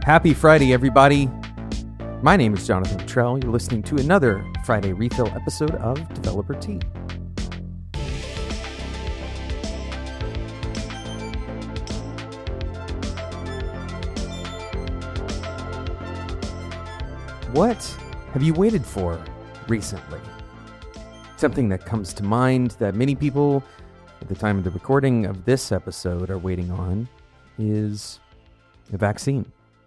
Happy Friday, everybody. My name is Jonathan Cottrell. You're listening to another Friday Refill episode of Developer Tea. What have you waited for recently? Something that comes to mind that many people at the time of the recording of this episode are waiting on is a vaccine.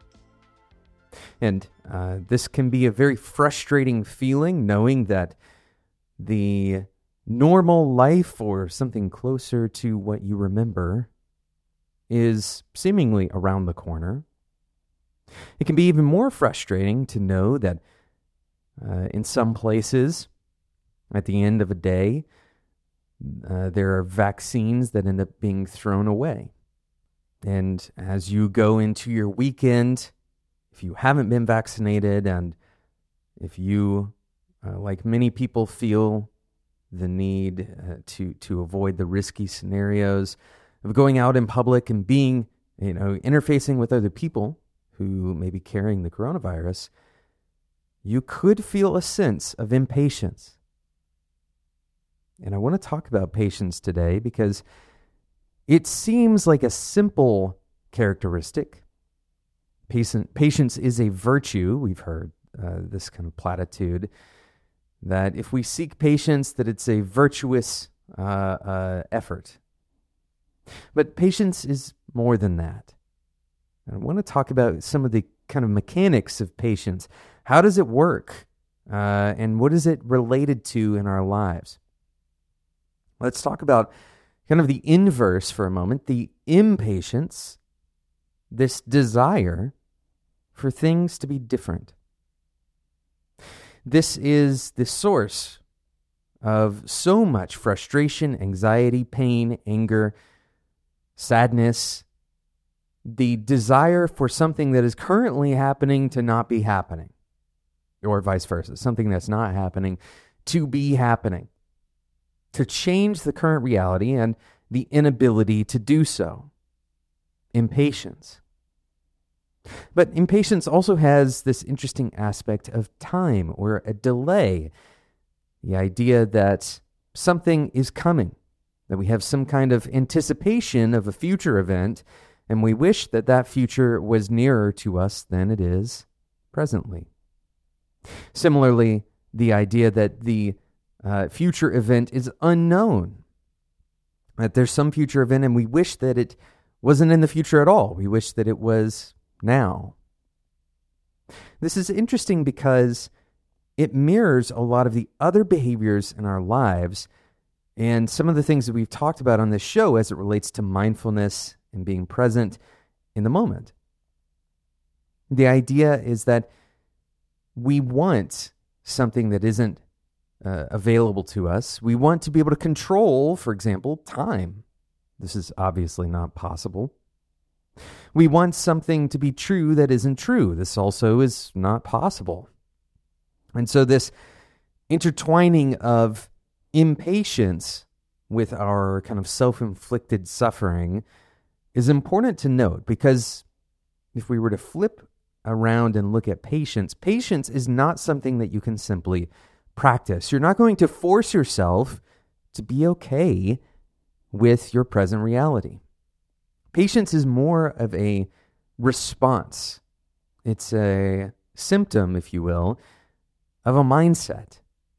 And this can be a very frustrating feeling, knowing that the normal life or something closer to what you remember is seemingly around the corner. It can be even more frustrating to know that in some places, at the end of a day, there are vaccines that end up being thrown away. And as you go into your weekend, if you haven't been vaccinated, and if you, like many people, feel the need to avoid the risky scenarios of going out in public and being, interfacing with other people who may be carrying the coronavirus, you could feel a sense of impatience. And I want to talk about patience today because it seems like a simple characteristic. Patience is a virtue. We've heard this kind of platitude that if we seek patience, that it's a virtuous effort. But patience is more than that. I want to talk about some of the kind of mechanics of patience. How does it work? And what is it related to in our lives? Let's talk about kind of the inverse for a moment, the impatience, this desire for things to be different. This is the source of so much frustration, anxiety, pain, anger, sadness, the desire for something that is currently happening to not be happening, or vice versa, something that's not happening to be happening, to change the current reality and the inability to do so. Impatience. But impatience also has this interesting aspect of time or a delay. The idea that something is coming, that we have some kind of anticipation of a future event, and we wish that that future was nearer to us than it is presently. Similarly, the idea that the future event is unknown, that there's some future event and we wish that it wasn't in the future at all. We wish that it was now. This is interesting because it mirrors a lot of the other behaviors in our lives and some of the things that we've talked about on this show as it relates to mindfulness and being present in the moment. The idea is that we want something that isn't available to us. We want to be able to control, for example, time. This is obviously not possible. We want something to be true that isn't true. This also is not possible. And so this intertwining of impatience with our kind of self-inflicted suffering is important to note, because if we were to flip around and look at patience, patience is not something that you can simply practice. You're not going to force yourself to be okay with your present reality. Patience is more of a response. It's a symptom, if you will, of a mindset.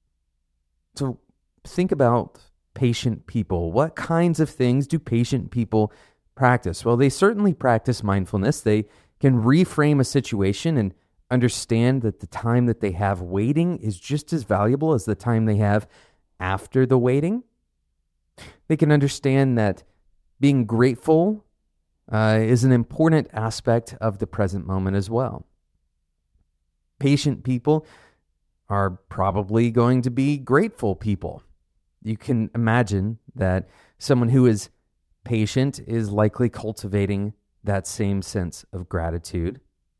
So think about patient people. What kinds of things do patient people practice? Well, they certainly practice mindfulness. They can reframe a situation and understand that the time that they have waiting is just as valuable as the time they have after the waiting. They can understand that being grateful is an important aspect of the present moment as well. Patient people are probably going to be grateful people. You can imagine that someone who is patient is likely cultivating that same sense of gratitude.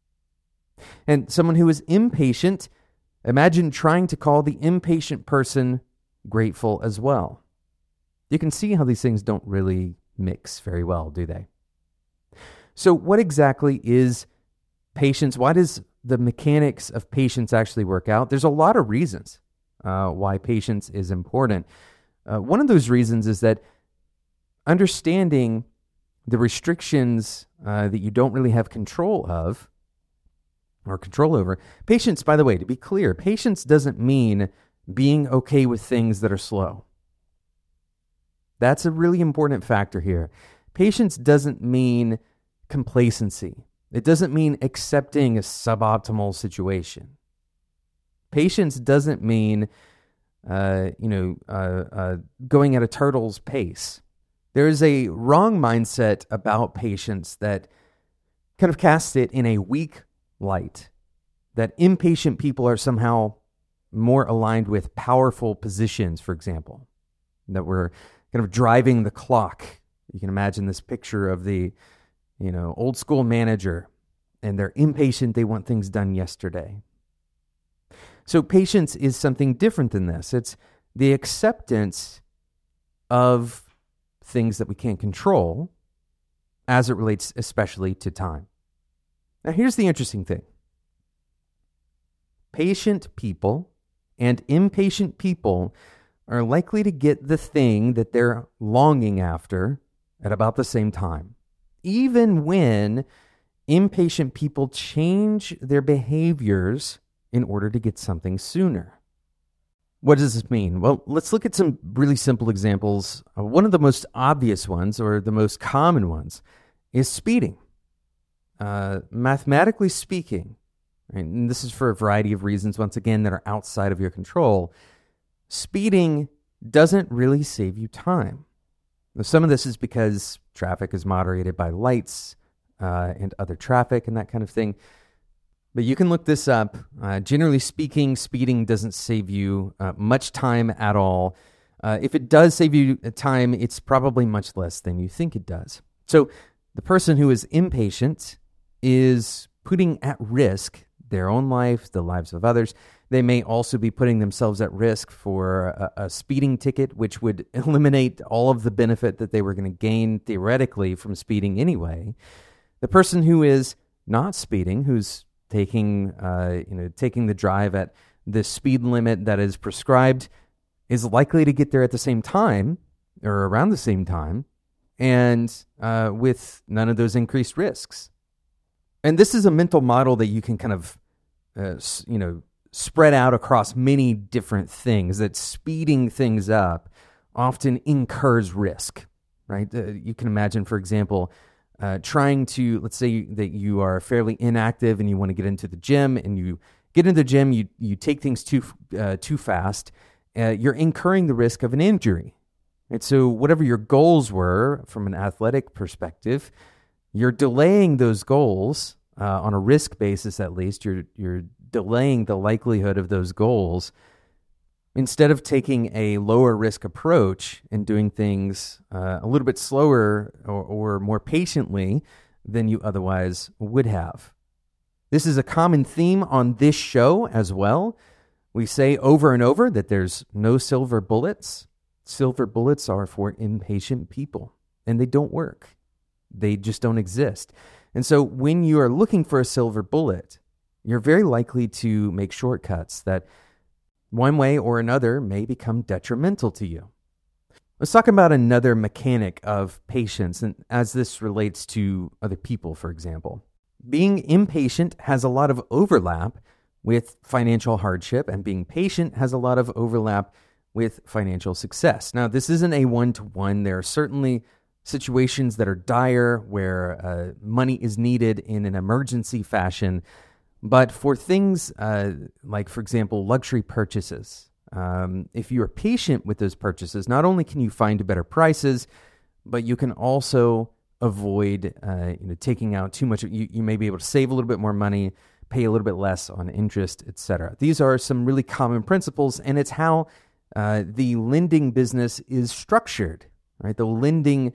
And someone who is impatient, imagine trying to call the impatient person grateful as well. You can see how these things don't really mix very well, do they? So what exactly is patience, why does the mechanics of patience actually work out? There's a lot of reasons why patience is important. One of those reasons is that understanding the restrictions that you don't really have control of or control over. Patience, by the way, to be clear, patience doesn't mean being okay with things that are slow. That's a really important factor here. Patience doesn't mean complacency. It doesn't mean accepting a suboptimal situation. Patience doesn't mean, going at a turtle's pace. There is a wrong mindset about patience that kind of casts it in a weak light, that impatient people are somehow more aligned with powerful positions, for example, that we're kind of driving the clock. You can imagine this picture of the, old school manager, and they're impatient. They want things done yesterday. So patience is something different than this. It's the acceptance of things that we can't control as it relates especially to time. Now, here's the interesting thing. Patient people and impatient people are likely to get the thing that they're longing after at about the same time, even when impatient people change their behaviors in order to get something sooner. What does this mean? Well, let's look at some really simple examples. One of the most obvious ones, or the most common ones, is speeding. Mathematically speaking, and this is for a variety of reasons, once again, that are outside of your control, speeding doesn't really save you time. Now, some of this is because traffic is moderated by lights and other traffic and that kind of thing. But you can look this up. Generally speaking, speeding doesn't save you much time at all. If it does save you time, it's probably much less than you think it does. So the person who is impatient is putting at risk their own life, the lives of others. They may also be putting themselves at risk for a speeding ticket, which would eliminate all of the benefit that they were going to gain theoretically from speeding anyway. The person who is not speeding, who's taking the drive at the speed limit that is prescribed, is likely to get there at the same time or around the same time, and with none of those increased risks. And this is a mental model that you can kind of, spread out across many different things, that speeding things up often incurs risk, right? You can imagine, for example, trying to, let's say that you are fairly inactive and you want to get into the gym, and you get into the gym, you take things too fast, you're incurring the risk of an injury. Right? So whatever your goals were from an athletic perspective, you're delaying those goals on a risk basis. At least you're delaying the likelihood of those goals instead of taking a lower risk approach and doing things a little bit slower or more patiently than you otherwise would have. This is a common theme on this show as well. We say over and over that there's no silver bullets. Silver bullets are for impatient people, and they don't work. They just don't exist. And so when you are looking for a silver bullet, you're very likely to make shortcuts that one way or another may become detrimental to you. Let's talk about another mechanic of patience, and as this relates to other people, for example. Being impatient has a lot of overlap with financial hardship, and being patient has a lot of overlap with financial success. Now, this isn't a one-to-one. There are certainly situations that are dire where money is needed in an emergency fashion. But for things like, for example, luxury purchases, if you are patient with those purchases, not only can you find better prices, but you can also avoid taking out too much. You may be able to save a little bit more money, pay a little bit less on interest, etc. These are some really common principles, and it's how the lending business is structured. Right, the lending,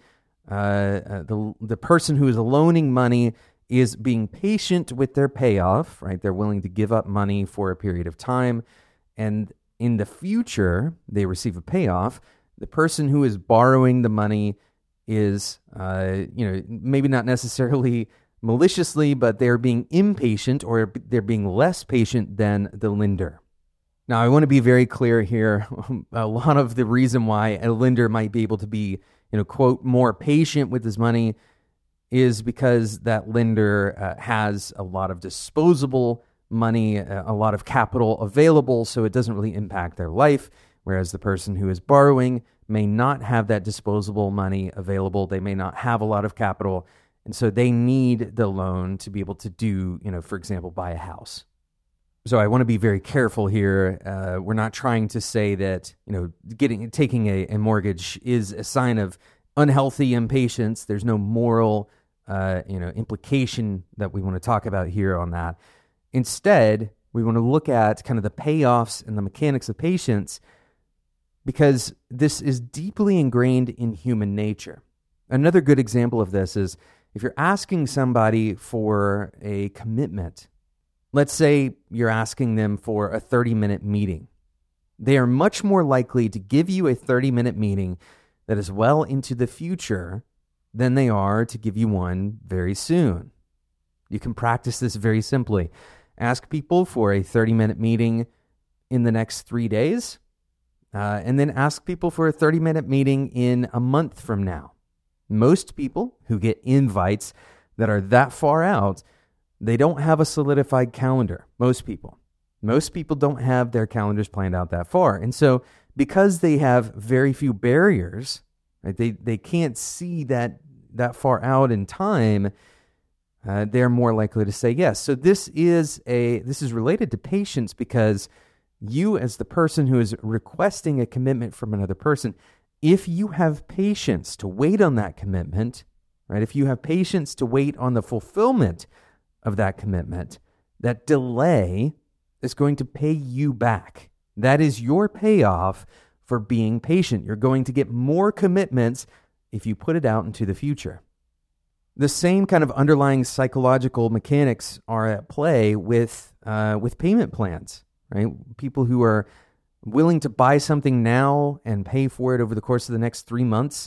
the person who is loaning money is being patient with their payoff, right? They're willing to give up money for a period of time, and in the future, they receive a payoff. The person who is borrowing the money is, maybe not necessarily maliciously, but they're being impatient or they're being less patient than the lender. Now, I want to be very clear here. A lot of the reason why a lender might be able to be, quote, more patient with his money is because that lender has a lot of disposable money, a lot of capital available, so it doesn't really impact their life, whereas the person who is borrowing may not have that disposable money available. They may not have a lot of capital, and so they need the loan to be able to do, for example, buy a house. So I want to be very careful here. We're not trying to say that, taking a mortgage is a sign of unhealthy impatience. There's no moral, implication that we want to talk about here on that. Instead, we want to look at kind of the payoffs and the mechanics of patience because this is deeply ingrained in human nature. Another good example of this is if you're asking somebody for a commitment. Let's say you're asking them for a 30-minute meeting. They are much more likely to give you a 30-minute meeting that is well into the future than they are to give you one very soon. You can practice this very simply. Ask people for a 30-minute meeting in the next 3 days, and then ask people for a 30-minute meeting in a month from now. Most people who get invites that are that far out, they don't have a solidified calendar. Most people don't have their calendars planned out that far. And so because they have very few barriers, right, they can't see that far out in time, they're more likely to say yes. So this is related to patience because you as the person who is requesting a commitment from another person, if you have patience to wait on that commitment, right? If you have patience to wait on the fulfillment of that commitment, that delay is going to pay you back. That is your payoff for being patient. You're going to get more commitments if you put it out into the future. The same kind of underlying psychological mechanics are at play with payment plans, right? People who are willing to buy something now and pay for it over the course of the next 3 months,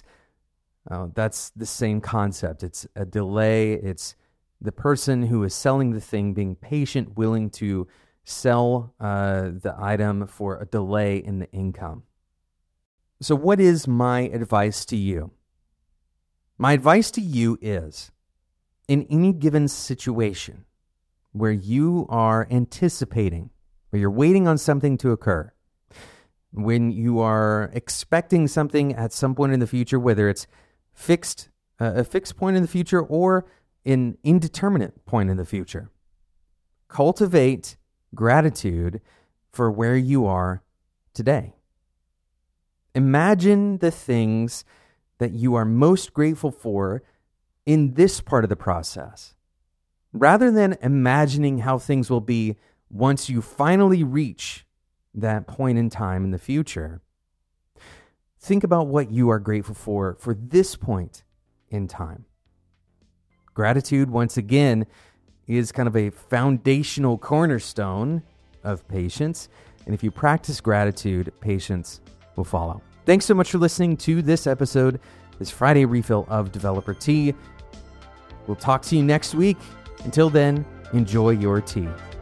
that's the same concept. It's a delay. It's the person who is selling the thing being patient, willing to sell the item for a delay in the income. So what is my advice to you? My advice to you is, in any given situation where you are anticipating, where you're waiting on something to occur, when you are expecting something at some point in the future, whether it's a fixed point in the future or an indeterminate point in the future, cultivate gratitude for where you are today. Imagine the things that you are most grateful for in this part of the process, rather than imagining how things will be once you finally reach that point in time in the future. Think about what you are grateful for this point in time. Gratitude, once again, is kind of a foundational cornerstone of patience. And if you practice gratitude, patience will follow. Thanks so much for listening to this episode, this Friday refill of Developer Tea. We'll talk to you next week. Until then, enjoy your tea.